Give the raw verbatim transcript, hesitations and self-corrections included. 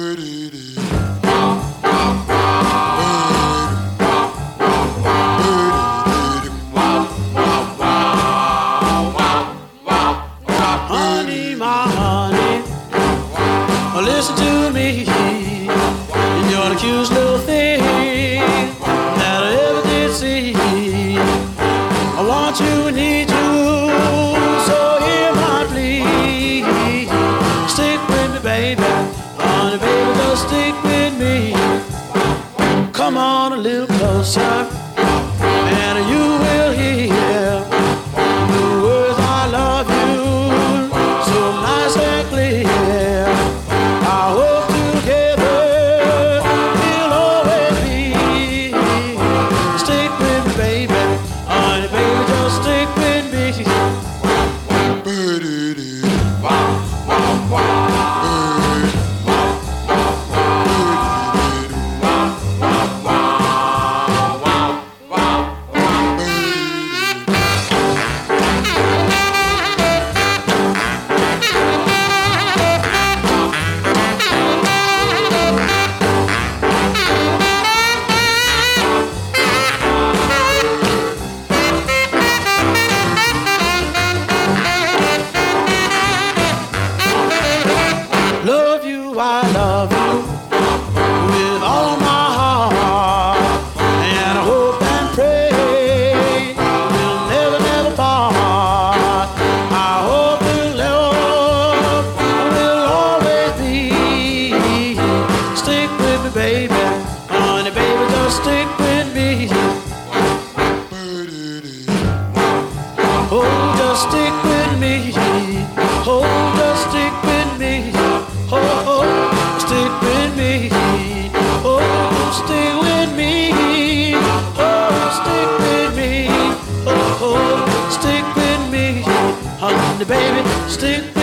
Honey, my honey, listen to me. You're the cutest little thing that I ever did see. I want you and need you, so hear my plea. Stick with me, baby, honey, baby, just stick with me. Come on a little closer, and you will hear the words I love you so nice and clear. I hope together we'll always be. Stick with me, baby, honey, baby, just stick with me. Love you, I love you with all my heart, and I hope and pray we'll never, never part. I hope the love will always be. Stick with me, baby, honey, baby, just stick with me. Oh, just stick with me. Oh, just stick with me. Oh, oh, stick with me. Oh, stick with me. Oh, stick with me. Oh, oh, stick with me. Honey, baby, stick with me.